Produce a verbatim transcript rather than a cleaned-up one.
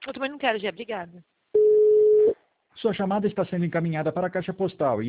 Eu também não quero, Gê, obrigada. Sua chamada está sendo encaminhada para a caixa postal e